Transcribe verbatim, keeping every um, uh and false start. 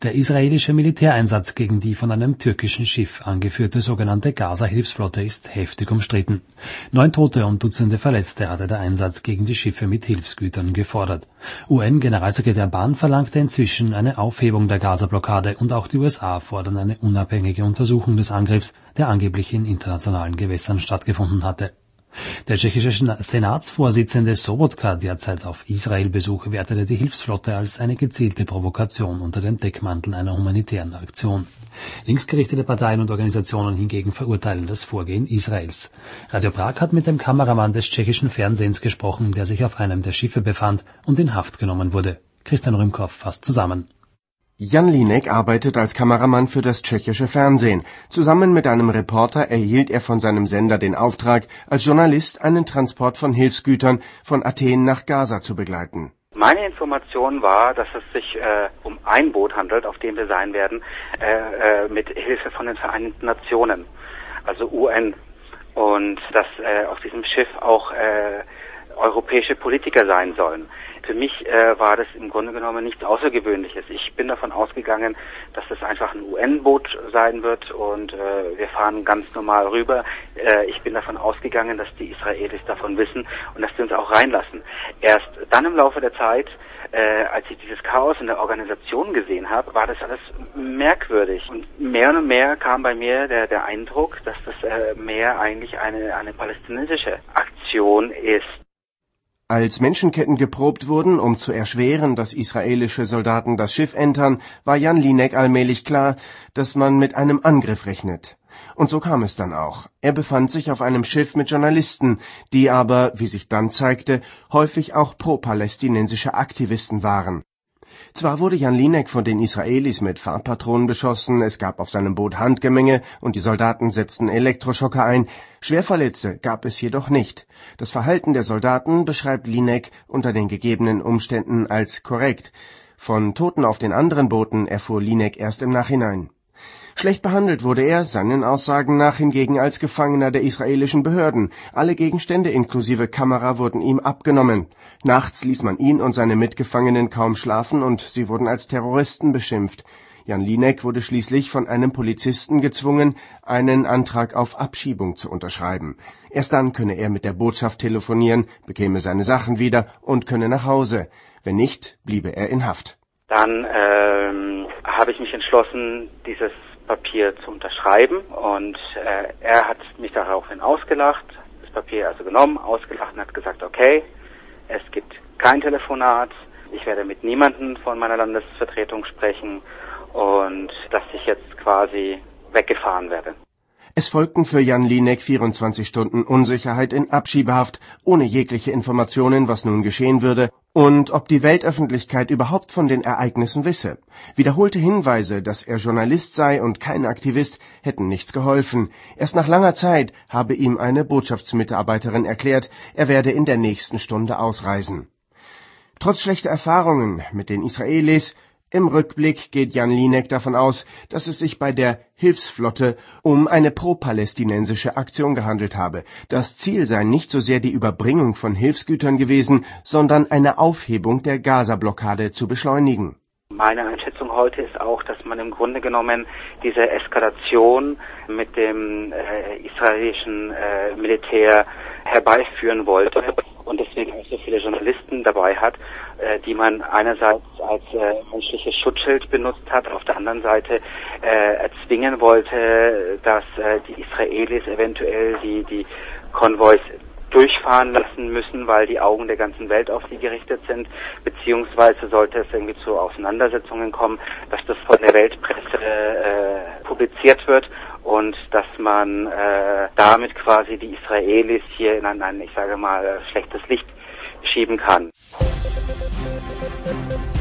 Der israelische Militäreinsatz gegen die von einem türkischen Schiff angeführte sogenannte Gaza-Hilfsflotte ist heftig umstritten. Neun Tote und Dutzende Verletzte hatte der Einsatz gegen die Schiffe mit Hilfsgütern gefordert. U N-Generalsekretär Ban verlangte inzwischen eine Aufhebung der Gaza-Blockade und auch die U S A fordern eine unabhängige Untersuchung des Angriffs, der angeblich in internationalen Gewässern stattgefunden hatte. Der tschechische Senatsvorsitzende Sobotka, derzeit auf Israel-Besuch, wertete die Hilfsflotte als eine gezielte Provokation unter dem Deckmantel einer humanitären Aktion. Linksgerichtete Parteien und Organisationen hingegen verurteilen das Vorgehen Israels. Radio Prag hat mit dem Kameramann des tschechischen Fernsehens gesprochen, der sich auf einem der Schiffe befand und in Haft genommen wurde. Christian Rümkow fasst zusammen. Jan Línek arbeitet als Kameramann für das tschechische Fernsehen. Zusammen mit einem Reporter erhielt er von seinem Sender den Auftrag, als Journalist einen Transport von Hilfsgütern von Athen nach Gaza zu begleiten. Meine Information war, dass es sich äh, um ein Boot handelt, auf dem wir sein werden, äh, äh, mit Hilfe von den Vereinten Nationen, also U N. Und dass äh, auf diesem Schiff auch äh, europäische Politiker sein sollen. Für mich äh, war das im Grunde genommen nichts Außergewöhnliches. Ich bin davon ausgegangen, dass das einfach ein U N-Boot sein wird und äh, wir fahren ganz normal rüber. Äh, ich bin davon ausgegangen, dass die Israelis davon wissen und dass sie uns auch reinlassen. Erst dann im Laufe der Zeit, äh, als ich dieses Chaos in der Organisation gesehen habe, war das alles merkwürdig. Und mehr und mehr kam bei mir der, der Eindruck, dass das äh, mehr eigentlich eine, eine palästinensische Aktion ist. Als Menschenketten geprobt wurden, um zu erschweren, dass israelische Soldaten das Schiff entern, war Jan Línek allmählich klar, dass man mit einem Angriff rechnet. Und so kam es dann auch. Er befand sich auf einem Schiff mit Journalisten, die aber, wie sich dann zeigte, häufig auch pro-palästinensische Aktivisten waren. Zwar wurde Jan Línek von den Israelis mit Farbpatronen beschossen, es gab auf seinem Boot Handgemenge und die Soldaten setzten Elektroschocker ein, Schwerverletzte gab es jedoch nicht. Das Verhalten der Soldaten beschreibt Línek unter den gegebenen Umständen als korrekt. Von Toten auf den anderen Booten erfuhr Línek erst im Nachhinein. Schlecht behandelt wurde er, seinen Aussagen nach, hingegen als Gefangener der israelischen Behörden. Alle Gegenstände inklusive Kamera wurden ihm abgenommen. Nachts ließ man ihn und seine Mitgefangenen kaum schlafen und sie wurden als Terroristen beschimpft. Jan Línek wurde schließlich von einem Polizisten gezwungen, einen Antrag auf Abschiebung zu unterschreiben. Erst dann könne er mit der Botschaft telefonieren, bekäme seine Sachen wieder und könne nach Hause. Wenn nicht, bliebe er in Haft. Dann ähm, habe ich mich entschlossen, dieses Papier zu unterschreiben und äh, er hat mich daraufhin ausgelacht, das Papier also genommen, ausgelacht und hat gesagt, okay, es gibt kein Telefonat, ich werde mit niemandem von meiner Landesvertretung sprechen und dass ich jetzt quasi weggefahren werde. Es folgten für Jan Línek vierundzwanzig Stunden Unsicherheit in Abschiebehaft, ohne jegliche Informationen, was nun geschehen würde und ob die Weltöffentlichkeit überhaupt von den Ereignissen wisse. Wiederholte Hinweise, dass er Journalist sei und kein Aktivist, hätten nichts geholfen. Erst nach langer Zeit habe ihm eine Botschaftsmitarbeiterin erklärt, er werde in der nächsten Stunde ausreisen. Trotz schlechter Erfahrungen mit den Israelis, im Rückblick geht Jan Línek davon aus, dass es sich bei der Hilfsflotte um eine pro-palästinensische Aktion gehandelt habe. Das Ziel sei nicht so sehr die Überbringung von Hilfsgütern gewesen, sondern eine Aufhebung der Gaza-Blockade zu beschleunigen. Meine Einschätzung heute ist auch, dass man im Grunde genommen diese Eskalation mit dem äh, israelischen äh, Militär herbeiführen wollte und deswegen auch so viele Journalisten dabei hat, äh, die man einerseits als äh, menschliches Schutzschild benutzt hat, auf der anderen Seite äh, erzwingen wollte, dass äh, die Israelis eventuell die, die Konvois durchfahren lassen müssen, weil die Augen der ganzen Welt auf sie gerichtet sind, beziehungsweise sollte es irgendwie zu Auseinandersetzungen kommen, dass das von der Weltpresse äh, publiziert wird und dass man äh, damit quasi die Israelis hier in ein, ein, ich sage mal, schlechtes Licht schieben kann.